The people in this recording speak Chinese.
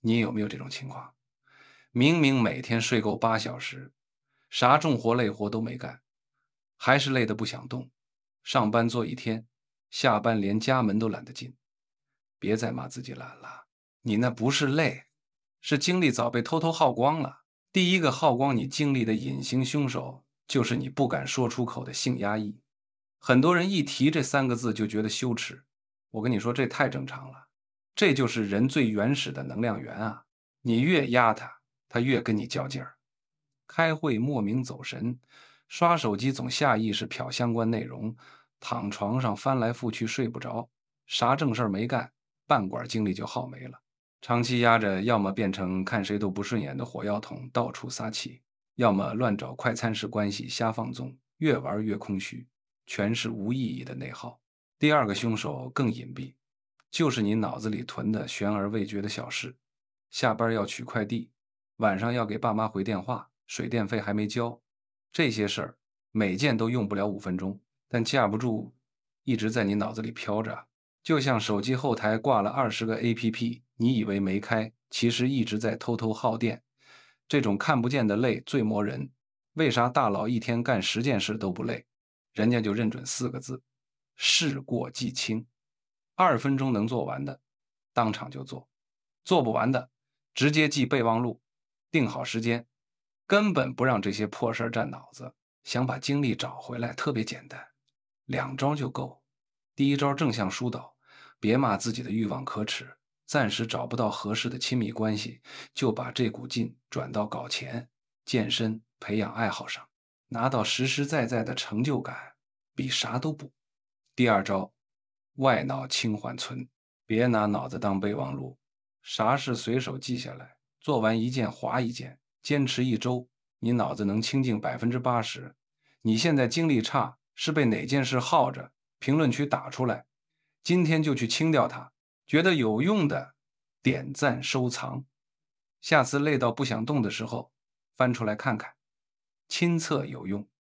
你有没有这种情况？明明每天睡够8小时，啥重活累活都没干，还是累得不想动，上班做一天，下班连家门都懒得进。别再骂自己懒了，你那不是累，是精力早被偷偷耗光了。第一个耗光你精力的隐形凶手，就是你不敢说出口的性压抑。很多人一提这3个字就觉得羞耻，我跟你说这太正常了，这就是人最原始的能量源啊！你越压他，他越跟你较劲儿。开会莫名走神，刷手机总下意识瞟相关内容，躺床上翻来覆去睡不着，啥正事儿没干，半管精力就耗没了。长期压着，要么变成看谁都不顺眼的火药桶，到处撒气；要么乱找快餐式关系，瞎放纵，越玩越空虚，全是无意义的内耗。第二个凶手更隐蔽，就是你脑子里囤的悬而未决的小事。下班要取快递，晚上要给爸妈回电话，水电费还没交，这些事儿每件都用不了5分钟，但架不住一直在你脑子里飘着。就像手机后台挂了20个 APP，你以为没开，其实一直在偷偷耗电。这种看不见的累最磨人。为啥大佬一天干10件事都不累？人家就认准4个字：事过即轻。2分钟能做完的，当场就做；做不完的，直接记备忘录，定好时间，根本不让这些破事儿占脑子。想把精力找回来，特别简单，2招就够。第一招正向疏导，别骂自己的欲望可耻，暂时找不到合适的亲密关系，就把这股劲转到搞钱、健身、培养爱好上，拿到实实在在的成就感，比啥都补。第二招，外脑轻缓存，别拿脑子当备忘录，啥事随手记下来，做完一件划一件，坚持1周，你脑子能清静80%。你现在精力差，是被哪件事耗着？评论区打出来，今天就去清掉它。觉得有用的，点赞收藏。下次累到不想动的时候，翻出来看看，亲测有用。